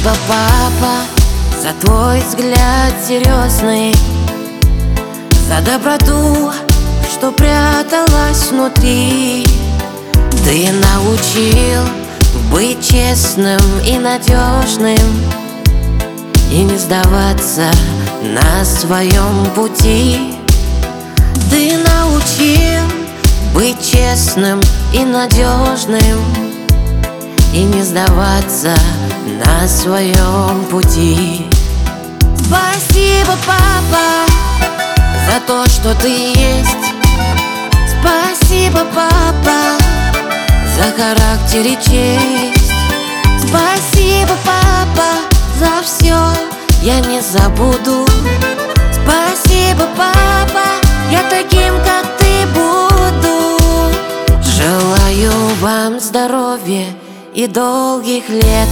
Спасибо, папа, за твой взгляд серьезный, за доброту, что пряталась внутри. Ты научил быть честным и надежным, и не сдаваться на своем пути. Ты научил быть честным и надежным, и не сдаваться на своем пути. Спасибо, папа, за то, что ты есть. Спасибо, папа, за характер и честь. Спасибо, папа, за все я не забуду. Спасибо, папа, я таким, как ты, буду. Желаю вам здоровья и долгих лет,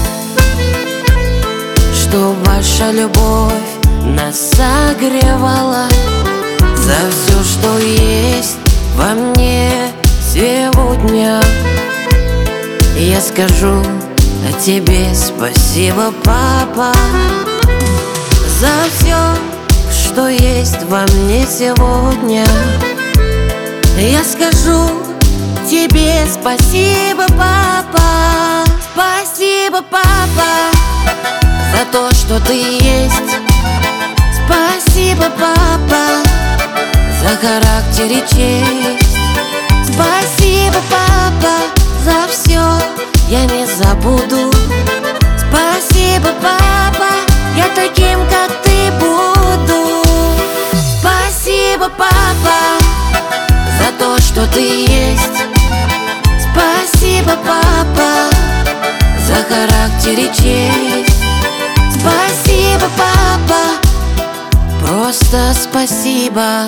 чтоб ваша любовь нас согревала. За все, что есть во мне сегодня, я скажу тебе спасибо, папа. За все, что есть во мне сегодня, я скажу тебе спасибо, папа. Спасибо, папа, за то, что ты есть. Спасибо, папа, за характер и честь. Спасибо, папа, за все я не забуду. Спасибо, папа, я таким, как ты, буду. Спасибо, папа, за то, что ты есть. Спасибо, папа, за характер и честь. Спасибо, папа, просто спасибо.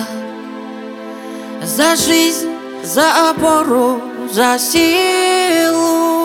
За жизнь, за опору, за силу.